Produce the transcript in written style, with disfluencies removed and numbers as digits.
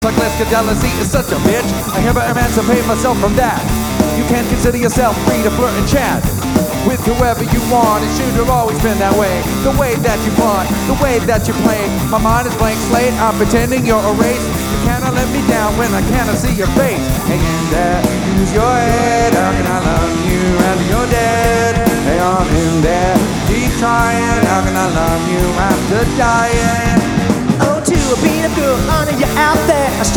Like jealousy is such a bitch. I hereby emancipate myself from that. You can't consider yourself free to flirt and chat with whoever you want. It should have always been that way. The way that you want, the way that you play. My mind is blank slate. I'm pretending you're erased. You cannot let me down when I cannot see your face. Hanging there, use your head. How can I love you after you're dead? Hang on in there, keep trying. How can I love you after dying? Oh, to a beat up girl, honey, you're out there.